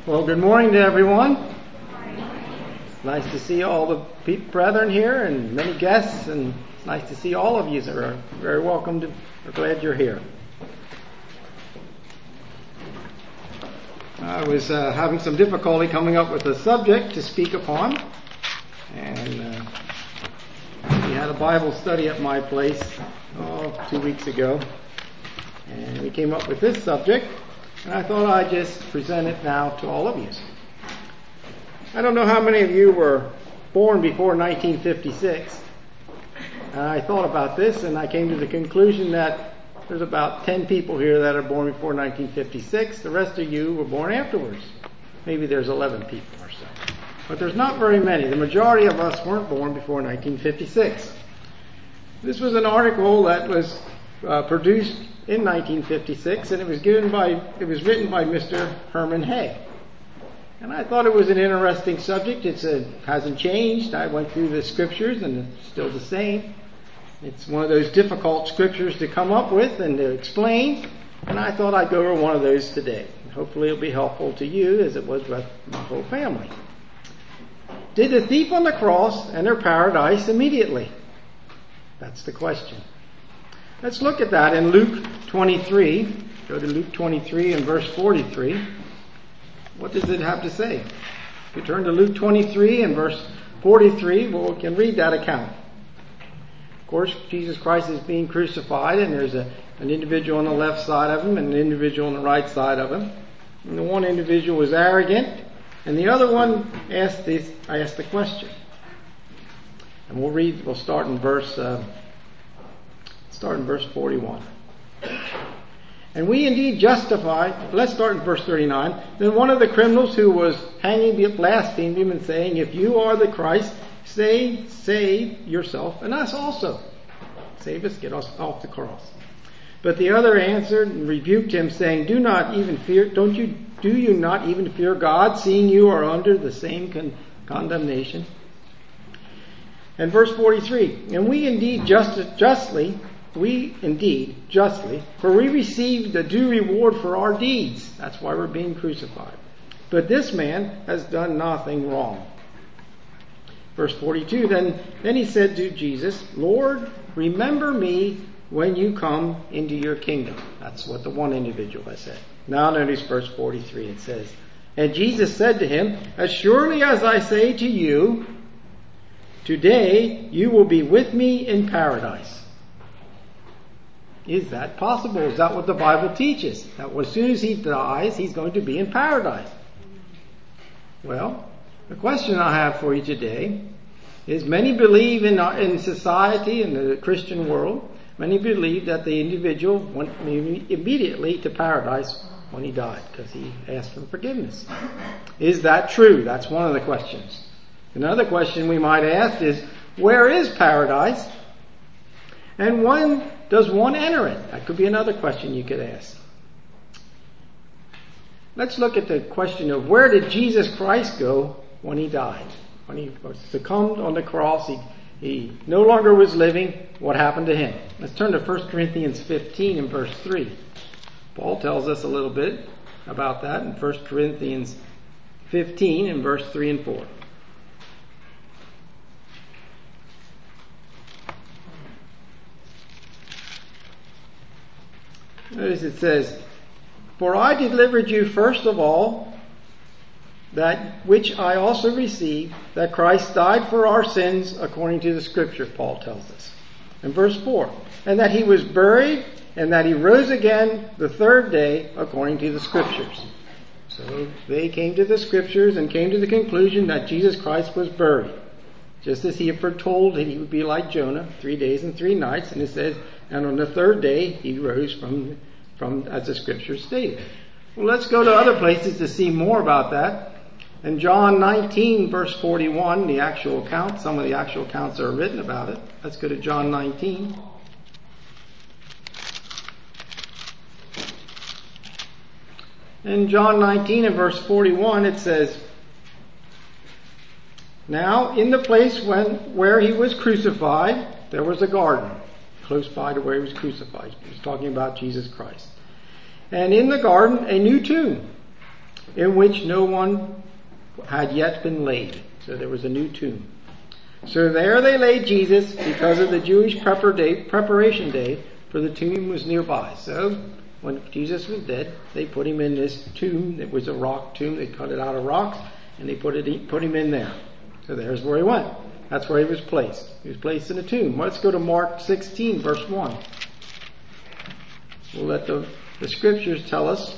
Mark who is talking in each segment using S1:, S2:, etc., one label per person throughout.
S1: Well, good morning to everyone. It's nice to see all the brethren here and many guests, and it's nice to see all of you. That are very welcome. We're glad you're here. I was having some difficulty coming up with a subject to speak upon, and we had a Bible study at my place 2 weeks ago, and we came up with this subject. And I thought I'd just present it now to all of you. I don't know how many of you were born before 1956. I thought about this and I came to the conclusion that there's about 10 people here that are born before 1956. The rest of you were born afterwards. Maybe there's 11 people or so. But there's not very many. The majority of us weren't born before 1956. This was an article that was produced in 1956, and it was written by Mr. Herman Hay. And I thought it was an interesting subject. It hasn't changed. I went through the scriptures, and it's still the same. It's one of those difficult scriptures to come up with and to explain, and I thought I'd go over one of those today. Hopefully it'll be helpful to you, as it was with my whole family. Did the thief on the cross enter paradise immediately? That's the question. Let's look at that in Luke 23. Go to Luke 23 and verse 43. What does it have to say? If you turn to Luke 23 and verse 43, well, we can read that account. Of course, Jesus Christ is being crucified, and there's an individual on the left side of him and an individual on the right side of him. And the one individual was arrogant, and the other one asked the question. And we'll start in verse 41. And we indeed justify, let's start in verse 39. Then one of the criminals who was hanging blasphemed him and saying, "If you are the Christ, save yourself and us also." Save us, get us off the cross. But the other answered and rebuked him, saying, Do you not even fear God, seeing you are under the same condemnation? And verse 43, and we indeed justly, for we received the due reward for our deeds. That's why we're being crucified. But this man has done nothing wrong. Verse 42, then he said to Jesus, Lord, remember me when you come into your kingdom. That's what the one individual has said. Now notice verse 43, it says, and Jesus said to him, as surely as I say to you, today you will be with me in paradise. Is that possible? Is that what the Bible teaches? That as soon as he dies, he's going to be in paradise? Well, the question I have for you today is many believe in society, in the Christian world, many believe that the individual went immediately to paradise when he died because he asked for forgiveness. Is that true? That's one of the questions. Another question we might ask is, where is paradise? And when does one enter it? That could be another question you could ask. Let's look at the question of where did Jesus Christ go when he died? When he succumbed on the cross, he no longer was living. What happened to him? Let's turn to 1 Corinthians 15 and verse 3. Paul tells us a little bit about that in 1 Corinthians 15 and verse 3 and 4. Notice it says, for I delivered you first of all that which I also received, that Christ died for our sins according to the Scripture, Paul tells us. In verse 4, and that he was buried, and that he rose again the third day according to the Scriptures. So they came to the Scriptures and came to the conclusion that Jesus Christ was buried. Just as he had foretold that he would be like Jonah, 3 days and 3 nights, and it says, and on the third day he rose from as the Scripture stated. Well, let's go to other places to see more about that. In John 19, verse 41, the actual account, some of the actual accounts are written about it. Let's go to John 19. In John 19 and verse 41, it says, now in the place where he was crucified, there was a garden close by to where he was crucified. He was talking about Jesus Christ. And in the garden, a new tomb, in which no one had yet been laid. So there was a new tomb. So there they laid Jesus because of the Jewish preparation day, for the tomb was nearby. So when Jesus was dead, they put him in this tomb. It was a rock tomb. They cut it out of rocks and they put him in there. So there's where he went. That's where he was placed. He was placed in a tomb. Let's go to Mark 16, verse 1. We'll let the scriptures tell us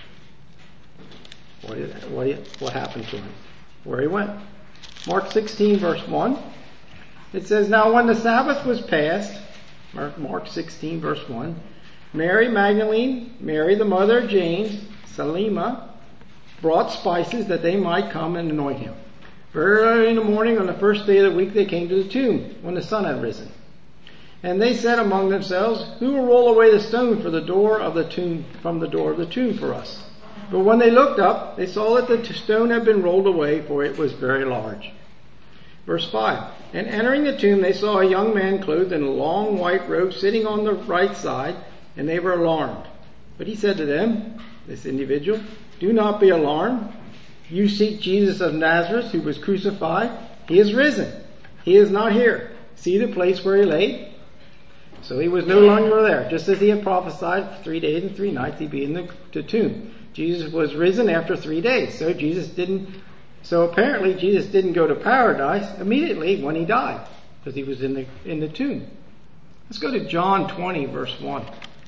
S1: what happened to him, where he went. Mark 16, verse 1. It says, now when the Sabbath was past, Mark 16, verse 1, Mary Magdalene, Mary the mother of James, Salima, brought spices that they might come and anoint him. Very early in the morning on the first day of the week they came to the tomb when the sun had risen. And they said among themselves, who will roll away the stone from the door of the tomb for us? But when they looked up, they saw that the stone had been rolled away, for it was very large. Verse 5. And entering the tomb, they saw a young man clothed in a long white robe sitting on the right side, and they were alarmed. But he said to them, this individual, do not be alarmed. You seek Jesus of Nazareth, who was crucified. He is risen. He is not here. See the place where he lay? So he was no longer there. Just as he had prophesied, for 3 days and 3 nights he'd be in the tomb. Jesus was risen after 3 days. So apparently Jesus didn't go to paradise immediately when he died, because he was in the tomb. Let's go to John 20, verse 1.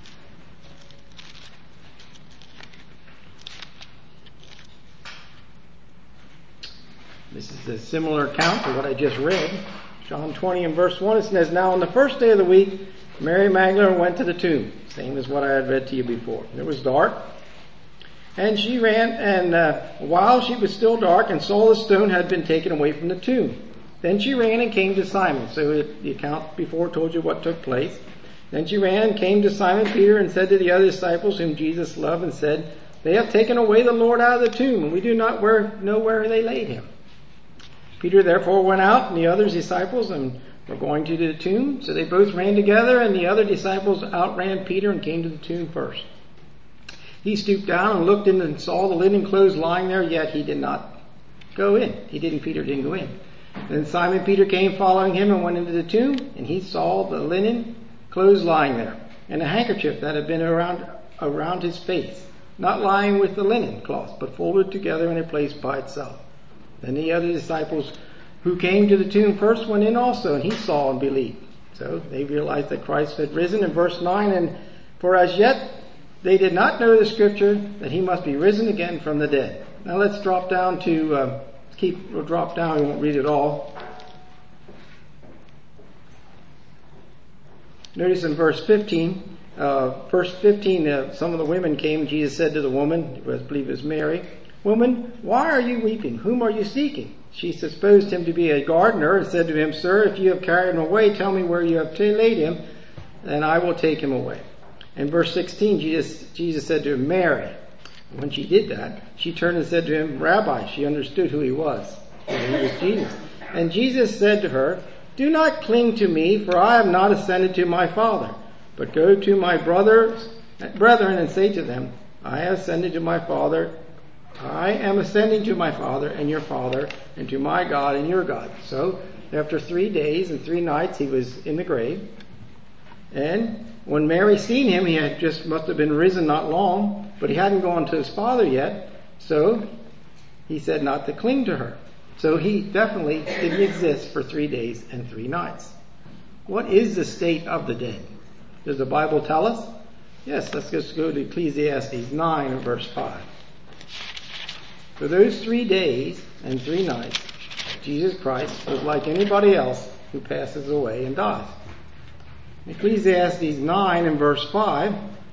S1: This is a similar account to what I just read. John 20 and verse 1, it says, now on the first day of the week, Mary Magdalene went to the tomb. Same as what I had read to you before. It was dark. And she ran, and while she was still dark, and saw the stone had been taken away from the tomb. Then she ran and came to Simon. So the account before told you what took place. Then she ran and came to Simon Peter and said to the other disciples whom Jesus loved, and said, they have taken away the Lord out of the tomb, and we do not know where they laid him. Peter therefore went out, and the other disciples, and were going to the tomb. So they both ran together, and the other disciples outran Peter and came to the tomb first. He stooped down and looked in and saw the linen clothes lying there, yet he did not go in. Peter didn't go in. Then Simon Peter came following him and went into the tomb, and he saw the linen clothes lying there, and a handkerchief that had been around his face, not lying with the linen cloth, but folded together in a place by itself. Then the other disciples who came to the tomb first went in also, and he saw and believed. So they realized that Christ had risen. In verse 9, and for as yet they did not know the scripture that he must be risen again from the dead. Now let's drop down we'll drop down, we won't read it all. Notice in verse 15, some of the women came. Jesus said to the woman, I believe it was Mary, woman, why are you weeping? Whom are you seeking? She supposed him to be a gardener and said to him, sir, if you have carried him away, tell me where you have laid him, and I will take him away. In verse 16, Jesus said to her, Mary. When she did that, she turned and said to him, Rabbi. She understood who he was. He was Jesus. And Jesus said to her, do not cling to me, for I have not ascended to my Father, but go to my brethren and say to them, I am ascending to my Father and your Father, and to my God and your God. So, after 3 days and 3 nights, he was in the grave. And when Mary seen him, he had must have been risen not long, but he hadn't gone to his Father yet. So, he said not to cling to her. So he definitely didn't exist for 3 days and 3 nights. What is the state of the dead? Does the Bible tell us? Yes, let's just go to Ecclesiastes 9 and verse 5. For those 3 days and 3 nights, Jesus Christ was like anybody else who passes away and dies. Ecclesiastes 9 and verse 5,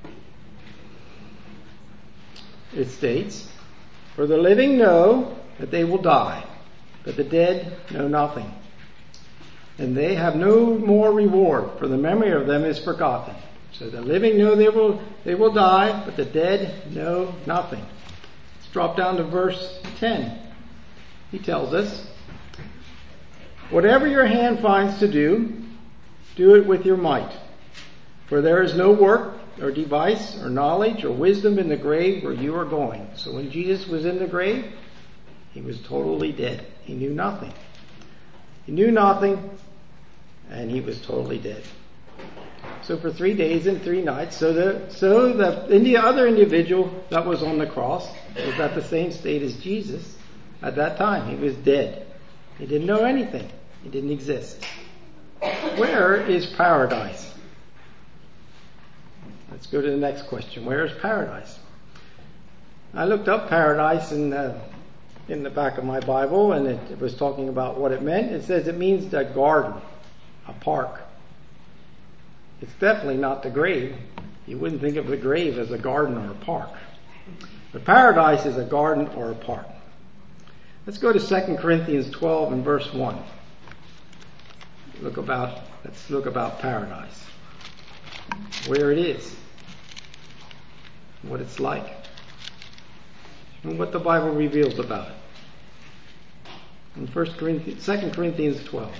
S1: it states, for the living know that they will die, but the dead know nothing. And they have no more reward, for the memory of them is forgotten. So the living know they will die, but the dead know nothing. Let's drop down to verse 10. He tells us, whatever your hand finds to do, do it with your might. For there is no work or device or knowledge or wisdom in the grave where you are going. So when Jesus was in the grave, he was totally dead. He knew nothing. He knew nothing, and he was totally dead. So for 3 days and 3 nights, the other individual that was on the cross was at the same state as Jesus at that time. He was dead. He didn't know anything. He didn't exist. Where is paradise? Let's go to the next question. Where is paradise? I looked up paradise in the back of my Bible, and it was talking about what it meant. It says it means a garden, a park. It's definitely not the grave. You wouldn't think of the grave as a garden or a park. But paradise is a garden or a park. Let's go to 2 Corinthians 12 and verse 1. Let's look about paradise. Where it is. What it's like. And what the Bible reveals about it. In 2 Corinthians 12.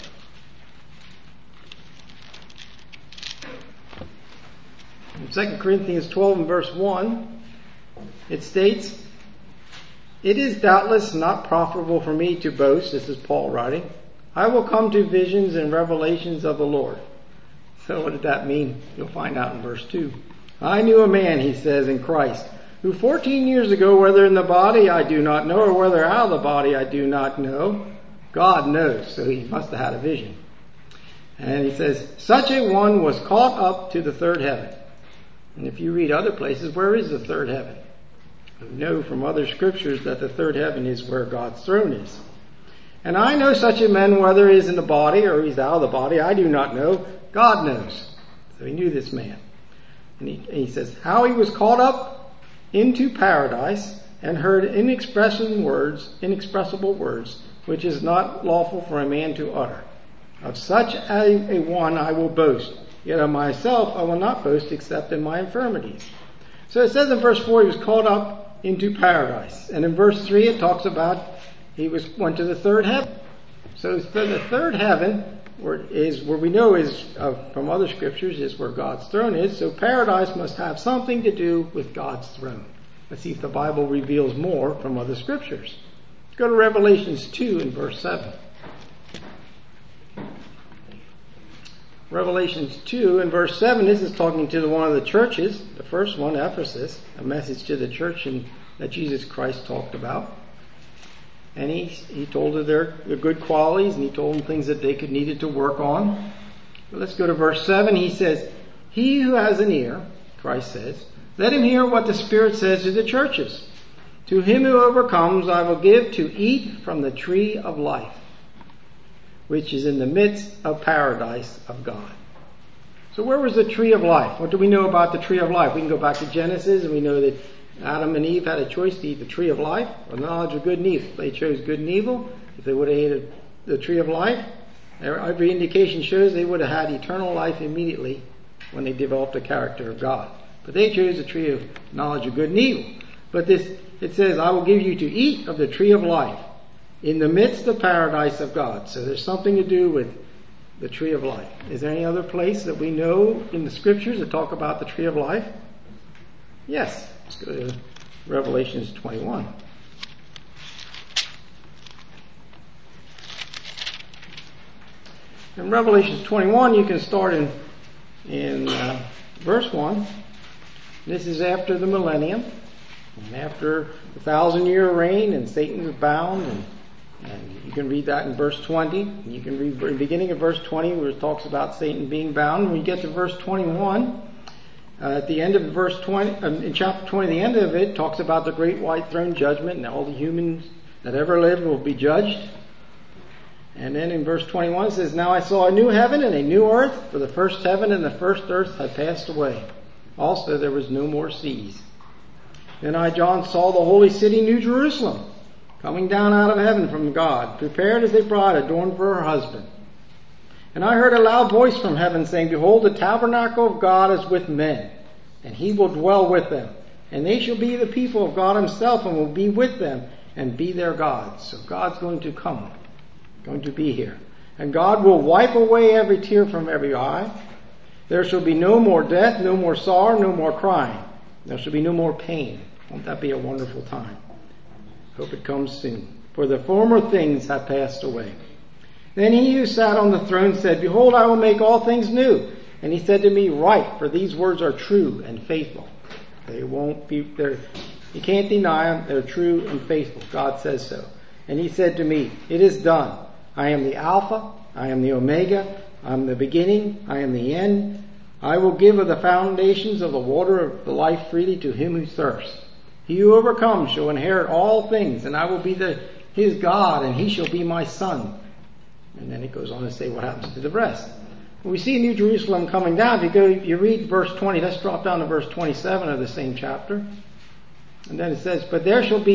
S1: In 2 Corinthians 12 and verse 1, it states, "It is doubtless not profitable for me to boast," this is Paul writing, "I will come to visions and revelations of the Lord." So what did that mean? You'll find out in verse 2. "I knew a man," he says, "in Christ, who 14 years ago, whether in the body I do not know, or whether out of the body I do not know, God knows." So he must have had a vision. And he says, "Such a one was caught up to the third heaven." And if you read other places, where is the third heaven? We know from other scriptures that the third heaven is where God's throne is. "And I know such a man, whether he is in the body or he's out of the body, I do not know. God knows." So he knew this man. And he says, "How he was caught up into paradise and heard inexpressible words, which is not lawful for a man to utter. Of such a one I will boast. Yet of myself I will not boast except in my infirmities." So it says in verse 4 he was caught up into paradise. And in verse 3 it talks about he went to the third heaven. So the third heaven is where we know is from other scriptures is where God's throne is. So paradise must have something to do with God's throne. Let's see if the Bible reveals more from other scriptures. Let's go to Revelations 2 and verse 7. Revelations 2 and verse 7, this is talking to one of the churches, the first one, Ephesus, a message to the church that Jesus Christ talked about. And he told her their good qualities, and he told them things that they needed to work on. But let's go to verse 7. He says, "He who has an ear," Christ says, "let him hear what the Spirit says to the churches. To him who overcomes I will give to eat from the tree of life, which is in the midst of paradise of God." So where was the tree of life? What do we know about the tree of life? We can go back to Genesis, and we know that Adam and Eve had a choice to eat the tree of life or the knowledge of good and evil. They chose good and evil. If they would have eaten the tree of life, every indication shows they would have had eternal life immediately when they developed the character of God. But they chose the tree of knowledge of good and evil. But it says, "I will give you to eat of the tree of life in the midst of paradise of God." So there's something to do with the tree of life. Is there any other place that we know in the scriptures that talk about the tree of life? Yes. Let's go to Revelations 21. In Revelations 21, you can start in verse 1. This is after the millennium, and after the 1,000-year reign, and Satan is bound, and you can read that in verse 20. You can read the beginning of verse 20 where it talks about Satan being bound. When you get to verse 21, at the end of verse 20, in chapter 20, the end of it talks about the great white throne judgment, and all the humans that ever lived will be judged. And then in verse 21 it says, "Now I saw a new heaven and a new earth, for the first heaven and the first earth had passed away. Also there was no more seas. Then I, John, saw the holy city, New Jerusalem, coming down out of heaven from God, prepared as a bride adorned for her husband. And I heard a loud voice from heaven saying, Behold, the tabernacle of God is with men, and he will dwell with them. And they shall be the people of God himself, and will be with them, and be their God." So God's going to come, going to be here. "And God will wipe away every tear from every eye, There shall be no more death, no more sorrow, no more crying. There shall be no more pain. Won't that be a wonderful time? Hope it comes soon. For the former things have passed away. Then he who sat on the throne said, Behold, I will make all things new. And he said to me, Write, for these words are true and faithful. They won't be there. You can't deny them. They're true and faithful. God says so. And he said to me, It is done. I am the Alpha. I am the Omega. I am the beginning. I am the end. I will give of the foundations of the water of the life freely to him who thirsts. He who overcomes shall inherit all things, and I will be his God, and he shall be my son. And then it goes on to say what happens to the rest. We see New Jerusalem coming down. If you read verse 20, let's drop down to verse 27 of the same chapter. And then it says, But they shall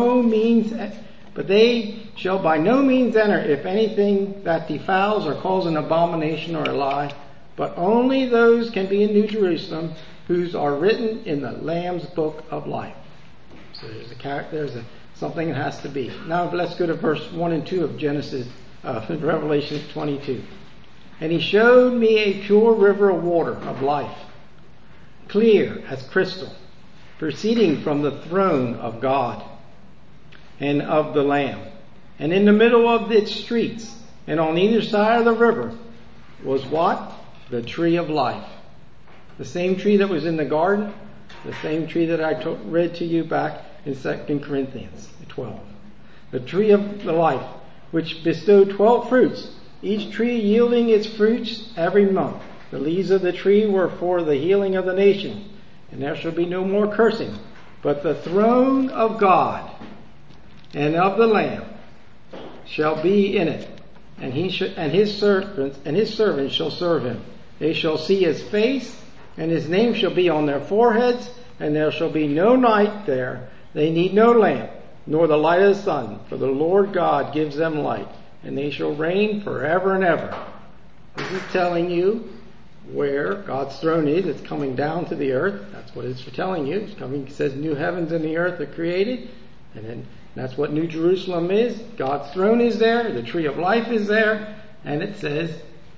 S1: by no means enter, if anything that defiles or calls an abomination or a lie, but only those can be in New Jerusalem whose are written in the Lamb's book of life. So there's something that has to be. Now let's go to verse 1 and 2 of Revelation 22. And he showed me a pure river of water of life, clear as crystal, proceeding from the throne of God and of the Lamb. And in the middle of its streets, and on either side of the river, was what? The tree of life. The same tree that was in the garden, the same tree that I read to you back in 2 Corinthians 12. The tree of the life, which bestowed 12 fruits, each tree yielding its fruits every month. The leaves of the tree were for the healing of the nations, and there shall be no more cursing. But the throne of God and of the Lamb shall be in it, and his servants shall serve him. They shall see his face, and his name shall be on their foreheads, and there shall be no night there. They need no lamp, nor the light of the sun, for the Lord God gives them light, and they shall reign forever and ever. This is telling you where God's throne is. It's coming down to the earth. That's what it's telling you. It's coming. It says new heavens and the earth are created, and then that's what New Jerusalem is. God's throne is there. The tree of life is there, and it says.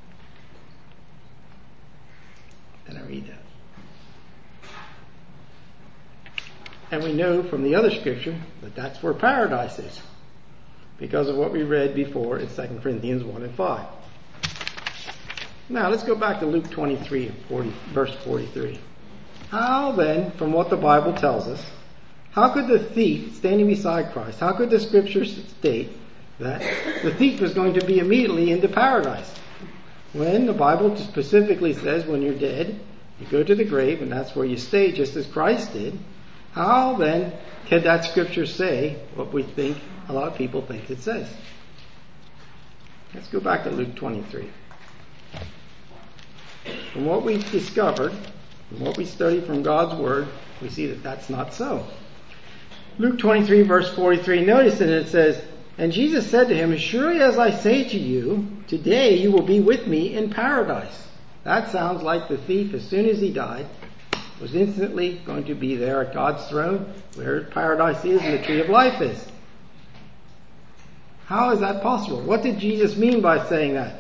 S1: And I read that. And we know from the other scripture that that's where paradise is, because of what we read before in 2 Corinthians 1 and 5. Now let's go back to Luke 23, verse 43. How then, from what the Bible tells us, how could the thief standing beside Christ, how could the scriptures state that the thief was going to be immediately into paradise? When the Bible specifically says when you're dead, you go to the grave and that's where you stay, just as Christ did. How then can that scripture say what we think a lot of people think it says? Let's go back to Luke 23. From what we've discovered, from what we study from God's Word, we see that that's not so. Luke 23 verse 43, notice that it says, And Jesus said to him, As surely as I say to you, today you will be with me in paradise. That sounds like the thief, as soon as he died, was instantly going to be there at God's throne, where paradise is and the tree of life is. How is that possible? What did Jesus mean by saying that?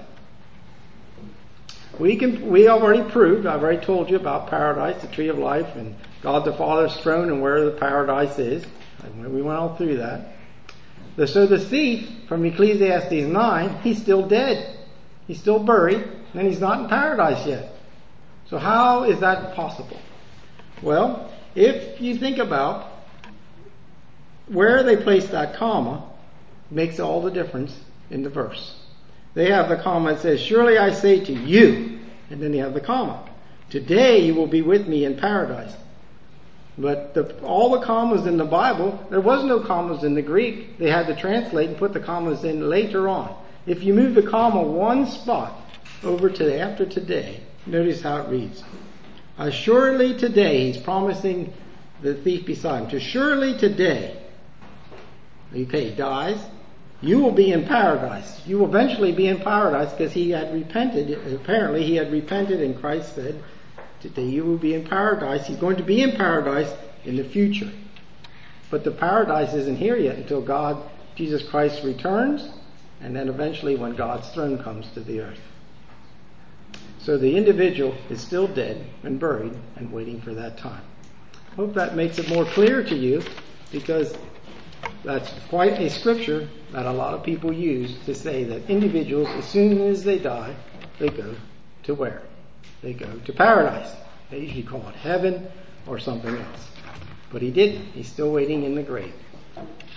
S1: We already proved, I've already told you about paradise, the tree of life, and God the Father's throne and where the paradise is. And we went all through that. So the thief from Ecclesiastes 9, he's still dead. He's still buried, and he's not in paradise yet. So how is that possible? Well, if you think about where they place that comma, makes all the difference in the verse. They have the comma that says, Surely I say to you, and then they have the comma. Today you will be with me in paradise. But all the commas in the Bible, there was no commas in the Greek. They had to translate and put the commas in later on. If you move the comma one spot over to after today, notice how it reads. Assuredly today, he's promising the thief beside him, to surely today, he dies, you will be in paradise. You will eventually be in paradise because he had repented. Apparently he had repented and Christ said, today you will be in paradise. He's going to be in paradise in the future. But the paradise isn't here yet until Jesus Christ returns, and then eventually when God's throne comes to the earth. So the individual is still dead and buried and waiting for that time. Hope that makes it more clear to you, because that's quite a scripture that a lot of people use to say that individuals, as soon as they die, they go to where? They go to paradise. They usually call it heaven or something else. But he didn't. He's still waiting in the grave.